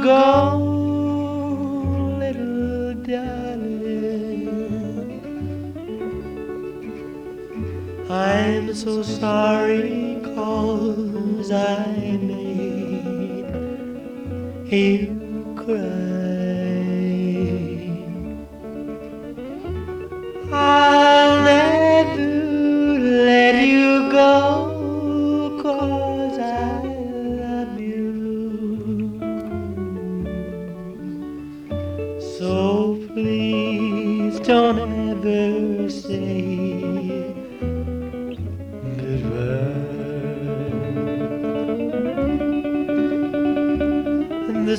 go, little darling. I'm so sorry 'cause I made you cry. I'll never let you go 'cause I love you. So please don't ever say goodbye. And the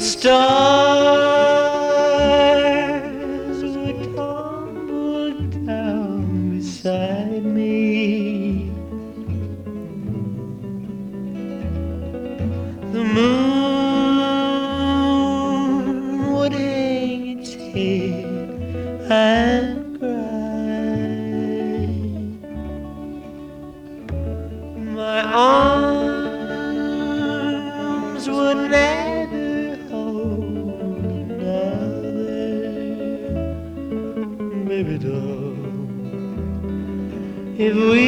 stars would tumble down beside me. The moon would hang its head and cry. My arms would never hold another baby doll. If we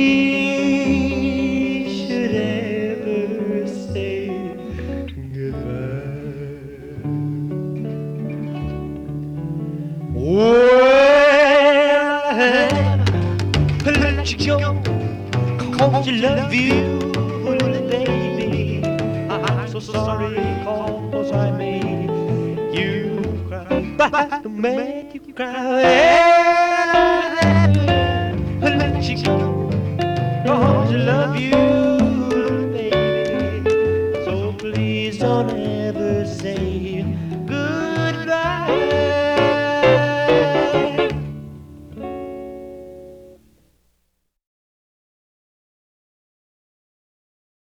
should ever say goodbye. Well, let you go 'cause you love you, baby. I'm so sorry 'cause I made you cry. But I made you cry. Let you go 'cause I love you, baby. So please don't